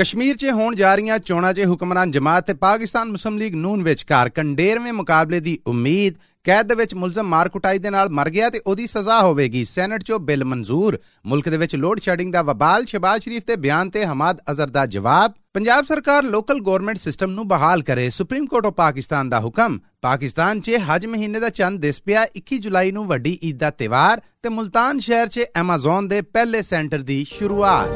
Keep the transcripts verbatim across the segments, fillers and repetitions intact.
ਕਸ਼ਮੀਰ 'ਚ ਹੋਣ ਜਾ ਰਹੀਆਂ ਚੋਣਾਂ 'ਚ ਹੁਕਮਰਾਨ ਜਮਾਤ ਤੇ ਪਾਕਿਸਤਾਨ ਮੁਸਲਿਮ ਲੀਗ ਨੂਨ ਵਿਚਕਾਰ ਕੰਡੇਰਵੇਂ ਮੁਕਾਬਲੇ ਦੀ ਉਮੀਦ। ਕੈਦ ਦੇ ਵਿੱਚ ਮੁਲਜ਼ਮ ਮਾਰ ਕੁਟਾਈ ਦੇ ਨਾਲ ਮਰ ਗਿਆ ਤੇ ਉਹਦੀ ਸਜ਼ਾ ਹੋਵੇਗੀ। ਸੈਨੇਟ 'ਚੋਂ ਬਿੱਲ ਮਨਜ਼ੂਰ। ਮੁਲਕ ਦੇ ਵਿੱਚ ਲੋਡ ਸ਼ੈਡਿੰਗ ਦਾ ਵਬਾਲ। ਸ਼ਹਿਬਾਜ਼ ਸ਼ਰੀਫ ਦੇ ਬਿਆਨ ਤੇ ਹਮਾਦ ਅਜ਼ਹਰ ਦਾ ਜਵਾਬ। ਪੰਜਾਬ ਸਰਕਾਰ ਲੋਕਲ ਗੌਰਮੈਂਟ ਸਿਸਟਮ ਨੂੰ ਬਹਾਲ ਕਰੇ। ਸੁਪਰੀਮ ਕੋਰਟ ਆਫ ਪਾਕਿਸਤਾਨ ਦਾ ਹੁਕਮ। ਪਾਕਿਸਤਾਨ 'ਚ ਹਜ ਮਹੀਨੇ ਦਾ ਚੰਦ ਦਿਸ ਪਿਆ। ਇੱਕੀ ਜੁਲਾਈ ਨੂੰ ਵੱਡੀ ਈਦ ਦਾ ਤਿਉਹਾਰ ਤੇ ਮੁਲਤਾਨ ਸ਼ਹਿਰ 'ਚ ਐਮਾਜ਼ੋਨ ਦੇ ਪਹਿਲੇ ਸੈਂਟਰ ਦੀ ਸ਼ੁਰੂਆਤ।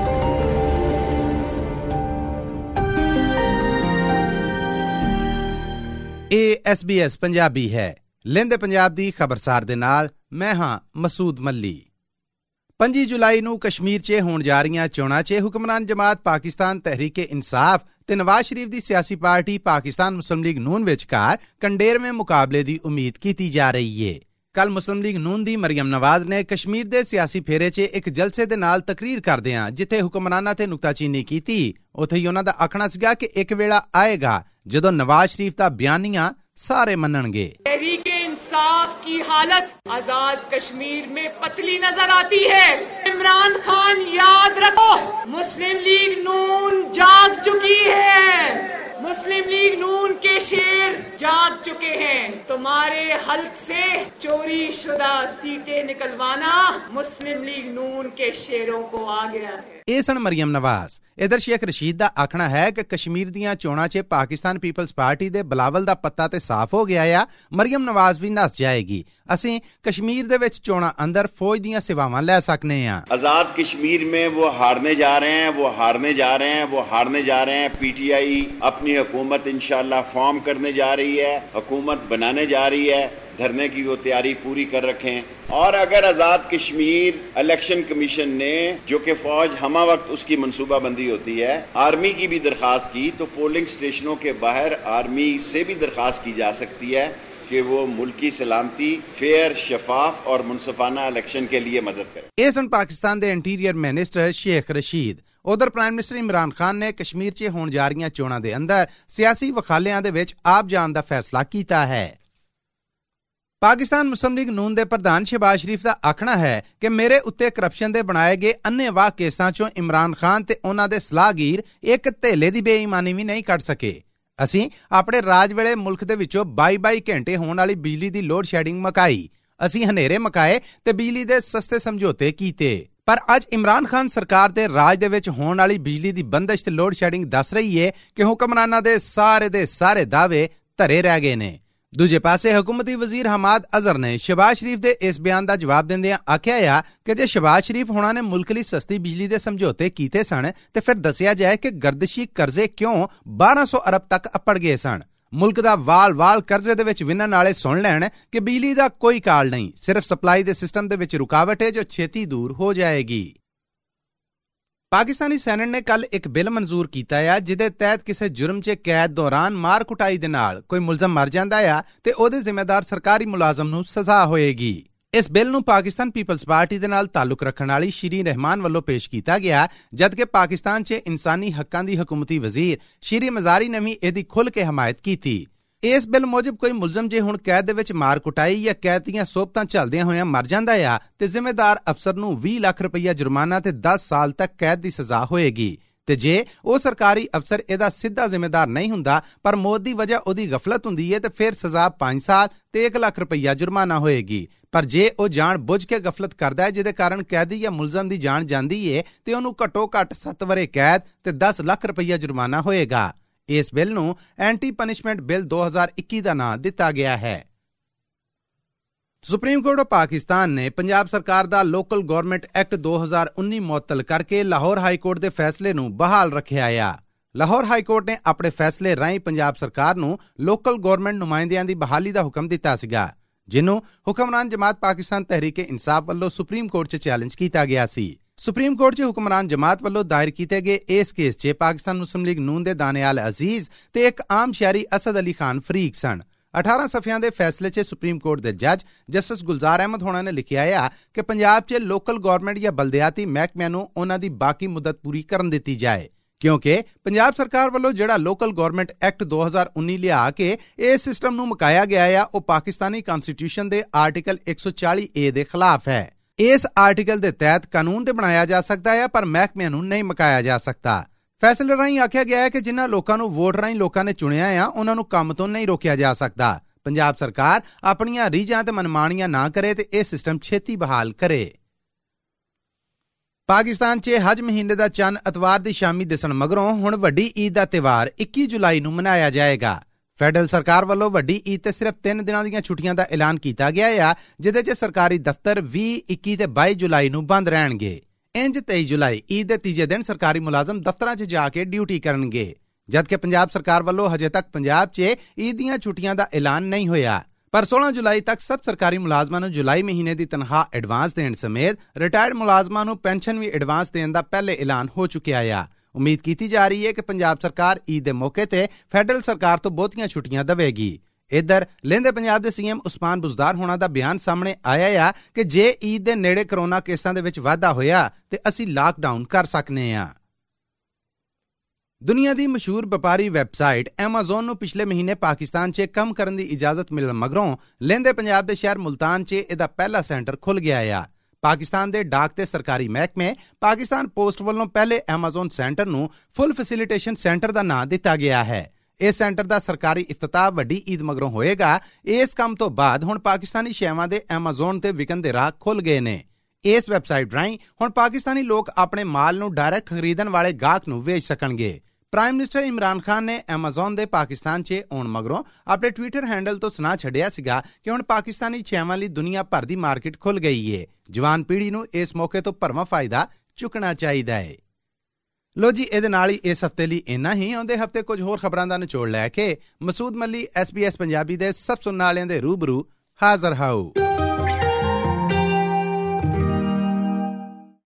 ਇਹ ਐਸ ਬੀ ਐਸ ਪੰਜਾਬੀ ਹੈ। ਲਹਿੰਦੇ ਪੰਜਾਬ ਦੀ ਖਬਰਸਾਰ ਦੇ ਨਾਲ ਮੈਂ ਹਾਂ ਮਸੂਦ ਮੱਲੀ। ਪੰਜੀ ਜੁਲਾਈ ਨੂੰ ਕਸ਼ਮੀਰ 'ਚ ਹੋਣ ਜਾ ਰਹੀਆਂ ਚੋਣਾਂ 'ਚ ਹੁਕਮਰਾਨ ਜਮਾਤ ਪਾਕਿਸਤਾਨ ਤਹਿਰੀਕ ਇਨਸਾਫ ਤੇ ਨਵਾਜ਼ ਸ਼ਰੀਫ ਦੀ ਸਿਆਸੀ ਪਾਰਟੀ ਪਾਕਿਸਤਾਨ ਮੁਸਲਿਮ ਲੀਗ ਨੂਨ ਵਿਚਕਾਰ ਕੰਡੇਰਵੇਂ ਮੁਕਾਬਲੇ ਦੀ ਉਮੀਦ ਕੀਤੀ ਜਾ ਰਹੀ ਏ। ਕੱਲ ਮੁਸਲਿਮ ਲੀਗ ਨੂਨ ਦੀ ਮਰੀਮ ਨਵਾਜ਼ ਨੇ ਕਸ਼ਮੀਰ ਦੇ ਸਿਆਸੀ ਫੇਰੇ 'ਚ ਇੱਕ ਜਲਸੇ ਦੇ ਨਾਲ ਤਕਰੀਰ ਕਰਦਿਆਂ ਜਿੱਥੇ ਹੁਕਮਰਾਨਾਂ ਤੇ ਨੁਕਤਾਚੀਨੀ ਕੀਤੀ, ਉੱਥੇ ਹੀ ਉਹਨਾਂ ਦਾ ਆਖਣਾ ਸੀਗਾ ਕਿ ਇੱਕ ਵੇਲਾ ਆਏਗਾ ਜਦੋਂ ਨਵਾਜ਼ ਸ਼ਰੀफ ਦਾ ਬਿਆਨੀਆਂ ਸਾਰੇ ਮੰਨਣਗੇ। तहरीक इंसाफ की हालत आजाद कश्मीर में पतली नजर आती है। इमरान खान याद रखो, मुस्लिम लीग नून जाग चुकी है। मुस्लिम लीग नून के शेर जाग चुके हैं। तुम्हारे हल्क से चोरी शुदा सीटें निकलवाना मुस्लिम लीग नून के शेरों को आ गया है। ਇਹ ਸਨ ਮਰੀਮ ਨਵਾਜ਼। ਇਧਰ ਸ਼ੇਖ ਰਸ਼ੀਦ ਦਾ ਆਖਣਾ ਹੈ ਕਿ ਕਸ਼ਮੀਰ ਦੀਆਂ ਚੋਣਾਂ 'ਚ ਪਾਕਿਸਤਾਨ ਪੀਪਲਜ਼ ਪਾਰਟੀ ਦੇ ਬਲਾਵਲ ਦਾ ਪੱਤਾ ਤੇ ਸਾਫ਼ ਹੋ ਗਿਆ ਆ। ਮਰੀਮ ਨਵਾਜ਼ ਵੀ ਨੱਸ ਜਾਏਗੀ। ਅਸੀਂ ਕਸ਼ਮੀਰ ਦੇ ਵਿੱਚ ਚੋਣਾਂ ਅੰਦਰ ਫੌਜ ਦੀਆਂ ਸੇਵਾਵਾਂ ਲੈ ਸਕਨੇ ਆ। आजाद कश्मीर में वो हारने जा रहे हैं, वो हारने जा रहे हैं, वो हारने जा रहे हैं। पीटीआई अपनी हुकूमत इंशाल्लाह फॉर्म करने जा रही है, हुकूमत बनाने जा रही है। धरने की वो तैयारी पूरी कर रखें। और अगर आज़ाद कश्मीर इलेक्शन कमीशन ने, जो कि फौज हमा वक्त उसकी मनसूबाबंदी होती है, आर्मी की भी दरख्वास्त की, तो पोलिंग स्टेशनों के बाहर आर्मी से भी दरख्वास्त की जा सकती है कि वो मुल्की सलामती, फेयर, शफाफ और मुनसफाना इलेक्शन के लिए मदद करे। ਇਹ ਸਨ ਪਾਕਿਸਤਾਨ ਦੇ ਇੰਟੀਰੀਅਰ ਮਿਨਿਸਟਰ ਸ਼ੇਖ ਰਸ਼ੀਦ। ਉਧਰ ਪ੍ਰਾਈਮ ਮਿਨਿਸਟਰ ਇਮਰਾਨ ਖਾਨ ਨੇ ਕਸ਼ਮੀਰ 'ਚ ਹੋਣ ਜਾ ਰਹੀਆਂ ਚੋਣਾਂ ਦੇ ਅੰਦਰ ਸਿਆਸੀ ਵਖਾਲਿਆਂ ਦੇ ਵਿੱਚ ਆਪ ਜਾਣ ਦਾ ਫੈਸਲਾ ਕੀਤਾ ਹੈ। ਪਾਕਿਸਤਾਨ ਮੁਸਲਿਮ ਲੀਗ ਨੂਨ ਦੇ ਪ੍ਰਧਾਨ ਸ਼ਹਿਬਾਜ਼ ਸ਼ਰੀਫ ਦਾ ਆਖਣਾ ਹੈ ਕਿ ਮੇਰੇ ਉੱਤੇ ਕਰਪਸ਼ਨ ਦੇ ਬਣਾਏ ਗਏ ਅੰਨ੍ਹੇਵਾਹ ਕੇਸਾਂ 'ਚੋਂ ਇਮਰਾਨ ਖਾਨ ਤੇ ਉਹਨਾਂ ਦੇ ਸਲਾਹਗੀਰ ਇੱਕ ਧੇਲੇ ਦੀ ਬੇਈਮਾਨੀ ਵੀ ਨਹੀਂ ਕੱਢ ਸਕੇ। ਅਸੀਂ ਆਪਣੇ ਰਾਜ ਵੇਲੇ ਮੁਲਕ ਦੇ ਵਿੱਚੋਂ ਬਾਈ ਬਾਈ ਘੰਟੇ ਹੋਣ ਵਾਲੀ ਬਿਜਲੀ ਦੀ ਲੋਡ ਸ਼ੈਡਿੰਗ ਮਕਾਈ। ਅਸੀਂ ਹਨੇਰੇ ਮਕਾਏ ਤੇ ਬਿਜਲੀ ਦੇ ਸਸਤੇ ਸਮਝੌਤੇ ਕੀਤੇ। ਪਰ ਅੱਜ ਇਮਰਾਨ ਖਾਨ ਸਰਕਾਰ ਦੇ ਰਾਜ ਦੇ ਵਿੱਚ ਹੋਣ ਵਾਲੀ ਬਿਜਲੀ ਦੀ ਬੰਦਸ਼ ਤੇ ਲੋਡ ਸ਼ੈਡਿੰਗ ਦੱਸ ਰਹੀ ਏ ਕਿ ਹੁਕਮਰਾਨਾਂ ਦੇ ਸਾਰੇ ਦੇ ਸਾਰੇ ਦਾਅਵੇ ਧਰੇ ਰਹਿ ਗਏ ਨੇ। ਦੂਜੇ ਪਾਸੇ ਹਕੂਮਤੀ ਵਜ਼ੀਰ ਹਮਾਦ ਅਜ਼ਹਰ ਨੇ ਸ਼ਹਿਬਾਜ਼ ਸ਼ਰੀਫ ਦੇ ਇਸ ਬਿਆਨ ਦਾ ਜਵਾਬ ਦਿੰਦਿਆਂ ਆਖਿਆ ਆ ਕਿ ਜੇ ਸ਼ਹਿਬਾਜ਼ ਸ਼ਰੀਫ ਹੋਣਾ ਨੇ ਮੁਲਕ ਲਈ ਸਸਤੀ ਬਿਜਲੀ ਦੇ ਸਮਝੌਤੇ ਕੀਤੇ ਸਨ ਤੇ ਫਿਰ ਦੱਸਿਆ ਜਾਏ ਕਿ ਗਰਦਸ਼ੀ ਕਰਜ਼ੇ ਕਿਉਂ ਬਾਰਾਂ ਸੌ ਅਰਬ ਤੱਕ ਅੱਪੜ ਗਏ ਸਨ। ਮੁਲਕ ਦਾ ਵਾਲ ਵਾਲ ਕਰਜ਼ੇ ਦੇ ਵਿੱਚ ਵਿੰਨਣ ਵਾਲੇ ਸੁਣ ਲੈਣ ਕਿ ਬਿਜਲੀ ਦਾ ਕੋਈ ਕਾਲ ਨਹੀਂ, ਸਿਰਫ ਸਪਲਾਈ ਦੇ ਸਿਸਟਮ ਦੇ ਵਿੱਚ ਰੁਕਾਵਟ ਹੈ ਜੋ ਛੇਤੀ ਦੂਰ ਹੋ ਜਾਏਗੀ। ਪਾਕਿਸਤਾਨੀ ਸੈਨੇਟ ਨੇ ਕੱਲ ਇੱਕ ਬਿੱਲ ਮਨਜ਼ੂਰ ਕੀਤਾ ਆ ਜਿਹਦੇ ਤਹਿਤ ਕਿਸੇ ਜੁਰਮ 'ਚ ਕੈਦ ਦੌਰਾਨ ਮਾਰ ਕੁਟਾਈ ਦੇ ਨਾਲ ਕੋਈ ਮੁਲਜ਼ਮ ਮਰ ਜਾਂਦਾ ਆ ਤੇ ਉਹਦੇ ਜ਼ਿੰਮੇਦਾਰ ਸਰਕਾਰੀ ਮੁਲਾਜ਼ਮ ਨੂੰ ਸਜ਼ਾ ਹੋਏਗੀ। ਇਸ ਬਿੱਲ ਨੂੰ ਪਾਕਿਸਤਾਨ ਪੀਪਲਜ਼ ਪਾਰਟੀ ਦੇ ਨਾਲ ਤਾਲੁਕ ਰੱਖਣ ਵਾਲੀ ਸ਼ੀਰੀਨ ਰਹਿਮਾਨ ਵੱਲੋਂ ਪੇਸ਼ ਕੀਤਾ ਗਿਆ, ਜਦਕਿ ਪਾਕਿਸਤਾਨ 'ਚ ਇਨਸਾਨੀ ਹੱਕਾਂ ਦੀ ਹਕੂਮਤੀ ਵਜ਼ੀਰ ਸ਼ੀਰੀ ਮਜ਼ਾਰੀ ਨੇ ਵੀ ਇਹਦੀ ਖੁੱਲ੍ਹ ਕੇ ਹਮਾਇਤ ਕੀਤੀ। ਇਸ ਬਿੱਲ ਮੁਜਬ ਕੋਈ ਮੁਲਜ਼ਮ ਜੇ ਹੁਣ ਕੈਦ ਦੇ ਵਿੱਚ ਮਾਰ ਕੁਟਾਈ ਜਾਂ ਕੈਦ ਦੀਆਂ ਸੋਬਤਾਂ ਝੱਲਦਿਆਂ ਹੋਇਆਂ ਮਰ ਜਾਂਦਾ ਆ ਤੇ ਜ਼ਿੰਮੇਦਾਰ ਅਫਸਰ ਨੂੰ ਵੀਹ ਲੱਖ ਰੁਪਈਆ ਜੁਰਮਾਨਾ ਤੇ ਦਸ ਸਾਲ ਤੱਕ ਕੈਦ ਦੀ ਸਜ਼ਾ ਹੋਏਗੀ। ਤੇ ਜੇ ਉਹ ਸਰਕਾਰੀ ਅਫਸਰ ਇਹਦਾ ਸਿੱਧਾ ਜ਼ਿੰਮੇਦਾਰ ਨਹੀਂ ਹੁੰਦਾ ਪਰ ਮੌਤ ਦੀ ਵਜ੍ਹਾ ਉਹਦੀ ਗਫਲਤ ਹੁੰਦੀ ਹੈ ਤੇ ਫਿਰ ਸਜ਼ਾ ਪੰਜ ਸਾਲ ਤੇ ਇੱਕ ਲੱਖ ਰੁਪਈਆ ਜੁਰਮਾਨਾ ਹੋਏਗੀ। ਪਰ ਜੇ ਉਹ ਜਾਣ ਬੁੱਝ ਕੇ ਗਫਲਤ ਕਰਦਾ ਹੈ ਜਿਹਦੇ ਕਾਰਨ ਕੈਦੀ ਜਾਂ ਮੁਲਜ਼ਮ ਦੀ ਜਾਨ ਜਾਂਦੀ ਹੈ ਤੇ ਉਹਨੂੰ ਘੱਟੋ ਘੱਟ ਸੱਤ ਵਰੇ ਕੈਦ ਤੇ ਦਸ ਲੱਖ ਰੁਪਈਆ ਜੁਰਮਾਨਾ ਹੋਏਗਾ। ਇਸ ਬਿੱਲ ਨੂੰ ਐਂਟੀ ਪਨਿਸ਼ਮੈਂਟ ਬਿੱਲ ਦੋ ਹਜ਼ਾਰ ਇੱਕੀ ਦਾ ਨਾਂ ਦਿੱਤਾ ਗਿਆ ਹੈ। ਸੁਪਰੀਮ ਕੋਰਟ ਆਫ ਪਾਕਿਸਤਾਨ ਨੇ ਪੰਜਾਬ ਸਰਕਾਰ ਦਾ ਲੋਕਲ ਗਵਰਨਮੈਂਟ ਐਕਟ ਦੋ ਹਜ਼ਾਰ ਉੱਨੀ ਮੁਅੱਤਲ ਕਰਕੇ ਲਾਹੌਰ ਹਾਈ ਕੋਰਟ ਦੇ ਫੈਸਲੇ ਨੂੰ ਬਹਾਲ ਰੱਖਿਆ ਆ। ਲਾਹੌਰ ਹਾਈ ਕੋਰਟ ਨੇ ਆਪਣੇ ਫੈਸਲੇ ਰਾਹੀਂ ਪੰਜਾਬ ਸਰਕਾਰ ਨੂੰ ਲੋਕਲ ਗਵਰਨਮੈਂਟ ਨੁਮਾਇੰਦਿਆਂ ਦੀ ਬਹਾਲੀ ਦਾ ਹੁਕਮ ਦਿੱਤਾ ਸੀਗਾ, ਜਿਹਨੂੰ ਹੁਕਮਰਾਨ ਜਮਾਤ ਪਾਕਿਸਤਾਨ ਤਹਿਰੀਕ ਇਨਸਾਫ ਵੱਲੋਂ ਸੁਪਰੀਮ ਕੋਰਟ 'ਚ ਚੈਲੰਜ ਕੀਤਾ ਗਿਆ ਸੀ। ਸੁਪਰੀਮ ਕੋਰਟ 'ਚ ਹੁਕਮਰਾਨ ਜਮਾਤ ਵੱਲੋਂ ਦਾਇਰ ਕੀਤੇ ਗਏ ਇਸ ਕੇਸ 'ਚ ਪਾਕਿਸਤਾਨ ਮੁਸਲਿਮ ਲੀਗ ਨੂਨ ਦੇ ਦਾਨਿਆਲ ਅਜ਼ੀਜ਼ ਤੇ ਇੱਕ ਆਮ ਸ਼ਹਿਰੀ ਅਸਦ ਅਲੀ ਖਾਨ ਫਰੀਕ ਸਨ। ਅਠਾਰਾਂ ਸਫ਼ਿਆਂ ਦੇ ਫੈਸਲੇ 'ਚ ਸੁਪਰੀਮ ਕੋਰਟ ਦੇ ਜੱਜ ਜਸਟਿਸ ਗੁਲਜ਼ਾਰ ਅਹਿਮਦ ਹੋਣਾ ਨੇ ਲਿਖਿਆ ਆ ਕਿ ਪੰਜਾਬ 'ਚ ਲੋਕਲ ਗਵਰਨਮੈਂਟ ਜਾਂ ਬਲਦਿਆਤੀ ਮਹਿਕਮਿਆਂ ਨੂੰ ਉਹਨਾਂ ਦੀ ਬਾਕੀ ਮੁੱਦਤ ਪੂਰੀ ਕਰਨ ਦਿੱਤੀ ਜਾਏ, ਕਿਉਂਕਿ ਪੰਜਾਬ ਸਰਕਾਰ ਵੱਲੋਂ ਜਿਹੜਾ ਲੋਕਲ ਗਵਰਨਮੈਂਟ ਐਕਟ ਦੋ ਹਜ਼ਾਰ ਉੱਨੀ ਲਿਆ ਕੇ ਇਸ ਸਿਸਟਮ ਨੂੰ ਮੁਕਾਇਆ ਗਿਆ ਆ ਉਹ ਪਾਕਿਸਤਾਨੀ ਕਨਸਟੀਟਿਊਸ਼ਨ ਦੇ ਆਰਟੀਕਲ ਇੱਕ ਸੌ ਚਾਲੀ ਏ ਦੇ ਖਿਲਾਫ ਹੈ। ਇਸ ਆਰਟੀਕਲ ਦੇ ਤਹਿਤ ਕਾਨੂੰਨ ਤੇ ਬਣਾਇਆ ਜਾ ਸਕਦਾ ਹੈ ਪਰ ਮਹਿਕਮਿਆਂ ਨੂੰ ਨਹੀਂ ਮੁਕਾਇਆ ਜਾ ਸਕਦਾ। ਫੈਸਲੇ ਰਾਹੀਂ ਆਖਿਆ ਗਿਆ ਹੈ ਕਿ ਜਿਨ੍ਹਾਂ ਲੋਕਾਂ ਨੂੰ ਵੋਟ ਰਾਹੀਂ ਲੋਕਾਂ ਨੇ ਚੁਣਿਆ ਆ ਉਹਨਾਂ ਨੂੰ ਕੰਮ ਤੋਂ ਨਹੀਂ ਰੋਕਿਆ ਜਾ ਸਕਦਾ। ਪੰਜਾਬ ਸਰਕਾਰ ਆਪਣੀਆਂ ਰੀਝਾਂ ਤੇ ਮਨਮਾਨੀਆਂ ਨਾ ਕਰੇ ਤੇ ਇਹ ਸਿਸਟਮ ਛੇਤੀ ਬਹਾਲ ਕਰੇ। ਪਾਕਿਸਤਾਨ 'ਚ ਹਜ ਮਹੀਨੇ ਦਾ ਚੰਨ ਐਤਵਾਰ ਦੀ ਸ਼ਾਮੀ ਦਿਸਣ ਮਗਰੋਂ ਹੁਣ ਵੱਡੀ ਈਦ ਦਾ ਤਿਉਹਾਰ ਇੱਕੀ ਜੁਲਾਈ ਨੂੰ ਮਨਾਇਆ ਜਾਏਗਾ। ਫੈਡਰਲ ਸਰਕਾਰ ਵੱਲੋਂ ਵੱਡੀ ਈਦ ਤੇ ਸਿਰਫ ਤਿੰਨ ਦਿਨਾਂ ਦੀਆਂ ਛੁੱਟੀਆਂ ਦਾ ਐਲਾਨ ਕੀਤਾ ਗਿਆ ਆ, ਜਿਹਦੇ 'ਚ ਸਰਕਾਰੀ ਦਫ਼ਤਰ ਵੀਹ, ਇੱਕੀ ਤੇ ਬਾਈ ਜੁਲਾਈ ਨੂੰ ਬੰਦ ਰਹਿਣਗੇ। ਇੰਜ ਤੇਈ ਜੁਲਾਈ ਈਦ ਦੇ ਤੀਜੇ ਦਿਨ ਸਰਕਾਰੀ ਮੁਲਾਜ਼ਮ ਦਫ਼ਤਰਾਂ 'ਚ ਜਾ ਕੇ ਡਿਊਟੀ ਕਰਨਗੇ, ਜਦਕਿ ਪੰਜਾਬ ਸਰਕਾਰ ਵੱਲੋਂ ਹਜੇ ਤੱਕ ਪੰਜਾਬ 'ਚ ਈਦ ਦੀਆਂ ਛੁੱਟੀਆਂ ਦਾ ਐਲਾਨ ਨਹੀਂ ਹੋਇਆ। ਪਰ ਸੋਲਾਂ ਜੁਲਾਈ ਤੱਕ ਸਭ ਸਰਕਾਰੀ ਮੁਲਾਜ਼ਮਾਂ ਨੂੰ ਜੁਲਾਈ ਮਹੀਨੇ ਦੀ ਤਨਖਾਹ ਐਡਵਾਂਸ ਦੇਣ ਸਮੇਤ ਰਿਟਾਇਰਡ ਮੁਲਾਜ਼ਮਾਂ ਨੂੰ ਪੈਨਸ਼ਨ ਵੀ ਐਡਵਾਂਸ ਦੇਣ ਦਾ ਪਹਿਲੇ ਐਲਾਨ ਹੋ ਚੁੱਕਿਆ ਆ। ਉਮੀਦ ਕੀਤੀ ਜਾ ਰਹੀ ਹੈ ਕਿ ਪੰਜਾਬ ਸਰਕਾਰ ਈਦ ਦੇ ਮੌਕੇ ਤੇ ਫੈਡਰਲ ਸਰਕਾਰ ਤੋਂ ਬਹੁਤੀਆਂ ਛੁੱਟੀਆਂ ਦੇਵੇਗੀ। ਇੱਧਰ ਲਹਿੰਦੇ ਪੰਜਾਬ ਦੇ ਸੀਐਮ ਉਸਮਾਨ ਬੁਜ਼ਦਾਰ ਹੋਣਾ ਦਾ ਬਿਆਨ ਸਾਹਮਣੇ ਆਇਆ ਆ ਕਿ ਜੇ ਈਦ ਦੇ ਨੇੜੇ ਕਰੋਨਾ ਕੇਸਾਂ ਦੇ ਵਿੱਚ ਵਾਧਾ ਹੋਇਆ ਤੇ ਅਸੀਂ ਲਾਕਡਾਊਨ ਕਰ ਸਕਨੇ ਆ। ਦੁਨੀਆ ਦੀ ਮਸ਼ਹੂਰ ਵਪਾਰੀ ਵੈਬਸਾਈਟ ਐਮਾਜ਼ੋਨ ਨੂੰ ਪਿਛਲੇ ਮਹੀਨੇ ਪਾਕਿਸਤਾਨ 'ਚ ਕੰਮ ਕਰਨ ਦੀ ਇਜਾਜ਼ਤ ਮਿਲਣ ਮਗਰੋਂ ਲਹਿੰਦੇ ਪੰਜਾਬ ਦੇ ਸ਼ਹਿਰ ਮੁਲਤਾਨ 'ਚ ਇਹਦਾ ਪਹਿਲਾ ਸੈਂਟਰ ਖੁੱਲ੍ਹ ਗਿਆ ਆ। ਪਾਕਿਸਤਾਨ ਦੇ ਡਾਕ ਤੇ ਸਰਕਾਰੀ ਮਹਿਕਮੇ ਪਾਕਿਸਤਾਨ ਪੋਸਟ ਵੱਲੋਂ ਪਹਿਲੇ ਐਮਾਜ਼ੋਨ ਸੈਂਟਰ ਨੂੰ ਫੁੱਲ ਫੈਸਿਲਿਟੇਸ਼ਨ ਸੈਂਟਰ ਦਾ ਨਾਂ ਦਿੱਤਾ ਗਿਆ ਹੈ। ਇਸ ਸੈਂਟਰ ਦਾ ਸਰਕਾਰੀ ਇਫਤਤਾਹ ਵੱਡੀ ਈਦ ਮਗਰੋਂ ਹੋਏਗਾ। ਇਸ ਕੰਮ ਤੋਂ ਬਾਅਦ ਹੁਣ ਪਾਕਿਸਤਾਨੀ ਸ਼ੈਵਾਂ ਦੇ ਐਮਾਜ਼ੋਨ ਤੇ ਵਿਕਣ ਦੇ ਰਾਹ ਖੁੱਲ੍ਹ ਗਏ ਨੇ। ਇਸ ਵੈਬਸਾਈਟ ਰਾਹੀਂ ਹੁਣ ਪਾਕਿਸਤਾਨੀ ਲੋਕ ਆਪਣੇ ਮਾਲ ਨੂੰ ਡਾਇਰੈਕਟ ਖਰੀਦਣ ਵਾਲੇ ਗਾਹਕ ਨੂੰ ਵੇਚ ਸਕਣਗੇ। ਪ੍ਰਾਈਮ ਮਿਨਿਸਟਰ ਇਮਰਾਨ ਖਾਨ ਨੇ ਐਮਾਜ਼ੋਨ ਦੇ ਪਾਕਿਸਤਾਨ 'ਚ ਆਉਣ ਮਗਰੋਂ ਆਪਣੇ ਟਵਿੱਟਰ ਹੈਂਡਲ ਤੋਂ ਸੁਣਾ ਛੱਡਿਆ ਸੀਗਾ ਕਿ ਹੁਣ ਪਾਕਿਸਤਾਨੀ ਸ਼ੈਵਾਂ ਲਈ ਦੁਨੀਆ ਭਰ ਦੀ ਮਾਰਕੀਟ ਖੁੱਲ੍ਹ ਗਈ ਏ। ਜਵਾਨ ਪੀੜ੍ਹੀ ਨੂੰ ਇਸ ਮੌਕੇ ਤੋਂ ਭਰਵਾਂ ਫਾਇਦਾ ਚੁੱਕਣਾ ਚਾਹੀਦਾ ਹੈ। ਲੋ ਜੀ, ਇਹਦੇ ਨਾਲ ਹੀ ਇਸ ਹਫ਼ਤੇ ਲਈ ਇੰਨਾ ਹੀ। ਆਉਂਦੇ ਹਫ਼ਤੇ ਕੁਝ ਹੋਰ ਖਬਰਾਂ ਦਾ ਨਿਚੋੜ ਲੈ ਕੇ ਮਸੂਦ ਮੱਲੀ ਐਸ ਬੀ ਐਸ ਪੰਜਾਬੀ ਦੇ ਸਭ ਸੁਣਨ ਵਾਲਿਆਂ ਦੇ ਰੂਬਰੂ ਹਾਜ਼ਰ ਹਾਊ।